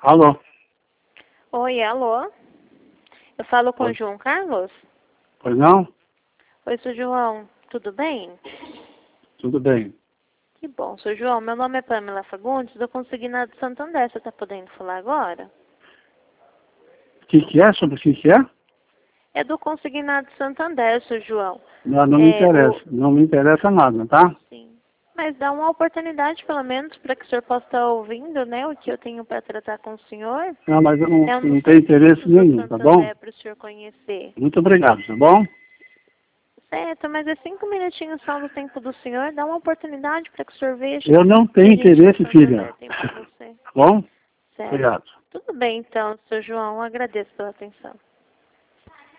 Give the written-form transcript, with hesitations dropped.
Alô? Oi, alô? Eu falo com o Oi. João Carlos? Pois não? Oi, seu João, tudo bem? Tudo bem. Que bom, seu João. Meu nome é Pamela Fagundes, do Consignado Santander. Você está podendo falar agora? O que é? Sobre o que é? É do Consignado Santander, seu João. Não me interessa. Não me interessa nada, tá? Sim. Mas dá uma oportunidade, pelo menos, para que o senhor possa estar ouvindo, né, o que eu tenho para tratar com o senhor. Não, mas eu É um não dos tenho interesse serviços do nenhum, tá bom? Santander para o senhor conhecer. Muito obrigado, tá bom? Certo, mas é 5 minutinhos só do tempo do senhor. Dá uma oportunidade para que o senhor veja Eu não o que tenho a gente do interesse, filha. Santander tem para você. Tá bom? Certo. Obrigado. Tudo bem, então, seu João. Agradeço pela atenção.